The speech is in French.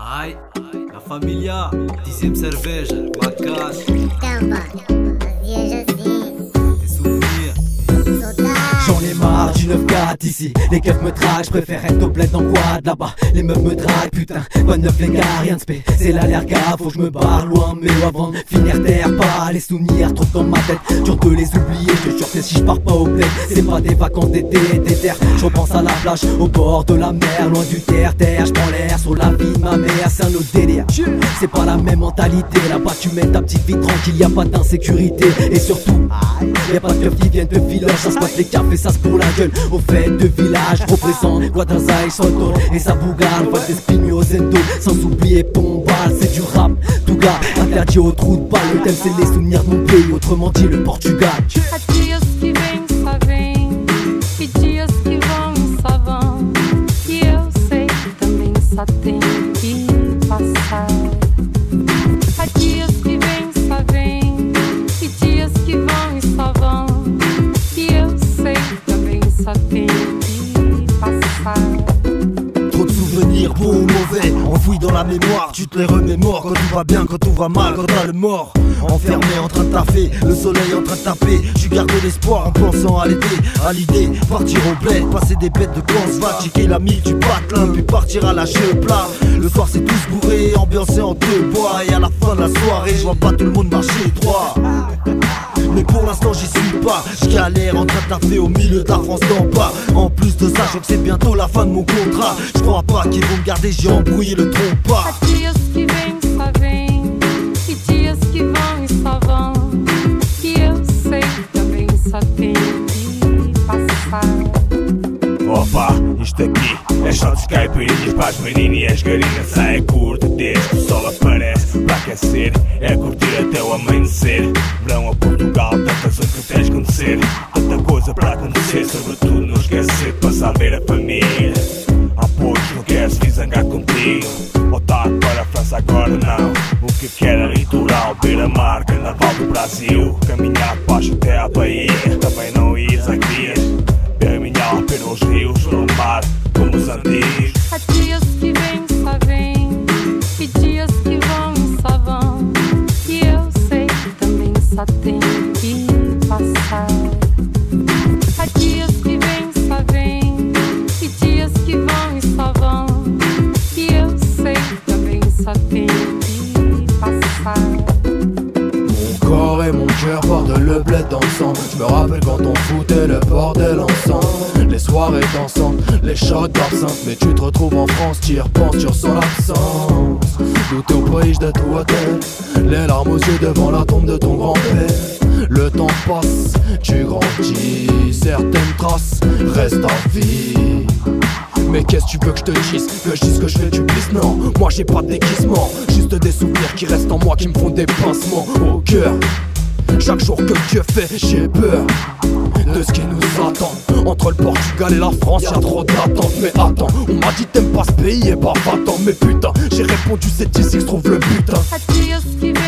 Ai, la família, dizem cerveja, macas. Tampa, fazia assim. Des souvenirs. J'en ai marre du 9-4 ici. Les keufs me traquent, je préfère être au bled en quad. Là-bas, les meufs me draguent, putain. Quoi de neuf les gars, rien de spé. C'est l'air gars, faut que je me barre loin. Mais avant de finir terre, pas les souvenirs trop dans ma tête. Dur de les oublier, je te jure que si je pars pas au bled, c'est pas des vacances d'été, des terres. Je repense à la plage, au bord de la mer, loin du terre-terre. Je prends l'air sur la vie de ma mère, c'est un autre délire. C'est pas la même mentalité, là-bas tu mets ta petite vie tranquille, y a pas d'insécurité. Et surtout, y'a pas de keufs qui viennent te filer. Ça se passe les cafés, ça se pour la gueule. Au fait de village, représente Guadalajara, Soto et sa bougale. Voix d'Espinho, Zendo, sans oublier Pombal. C'est du rap, tout gars, interdit au trou de balle. Le thème c'est les souvenirs de mon pays, autrement dit le Portugal. Há dias que vem, só vem, e dias que vão, só vão. E eu sei que também só tem que passar. Há dias que vem, só vem, e dias que vão e só vão. E eu sei que também só tem que passar. Trop de souvenirs, bons ou mauvais, enfouis dans la mémoire. Tu te les remémores quand tout va bien, quand tout va mal, quand t'as le mort. Enfermé en train de taffer, le soleil en train de taper. Tu gardes l'espoir en pensant à l'été, à l'idée, partir au bled, passer des bêtes de camp, se va checker la mille du patelin, puis partir à la cheveux plat. Le soir c'est tous bourré, ambiancé en deux bois. Et à la fin de la soirée, je vois pas tout le monde marcher droit. Mais pour l'instant j'y suis pas, je galère en train de taffer au milieu de la France d'en bas. En plus de ça, je sais que c'est bientôt la fin de mon contrat. Je crois pas qu'ils vont me garder, j'ai embrouillé le trompe-pas. Há dias que vem, só vem, e dias que vão e só vão. E eu sei que também só tem que passar. Opa, isto aqui é só de caipirinhas para as meninas e as garinas. Sai curto desde que o sol aparece para aquecer, é curtir até o amanhecer. Verão a Portugal, tantas coisas que tens de conhecer, tanta coisa para acontecer, sobretudo não esquecer de passar a ver a família. Há poucos não quero se zangar contigo, voltar para a França agora não. O que quero é litoral, beira-mar, carnaval do Brasil, caminhar de baixo até à Bahia, também não ir a Grias, caminhar pelos rios, no mar, como os antigos. Há dias que vem, só vem, e dias que vão e só vão. E eu sei que também só tem que passar. Há dias que vem, só vem, e dias que vão e só vão. E eu sei que também só tem que passar. Mon corps et mon cœur portent le bled dans le sang. Je me rappelle quand on foutait le bordel ensemble. Les soirées dansantes, les shots d'absinthe. Mais tu te retrouves en France, t'y repenses, tu ressens l'absence. D'où t'es au pays de tout hôtel, les larmes aux yeux devant la tombe de ton grand-père. Le temps passe, tu grandis, certaines traces restent à vie. Mais qu'est-ce que tu veux que je te dise? Que je dise que je fais du bis? Non, moi j'ai pas de déguisement, juste des souvenirs qui restent en moi, qui me font des pincements au cœur. Chaque jour que Dieu fait, j'ai peur de ce qui nous attend. Entre le Portugal et la France, y'a trop d'attentes. Mais attends, on m'a dit t'aimes pas ce pays, et bah va-t'en. Mais putain, j'ai répondu c'est ici que se trouve le butin. Há dias que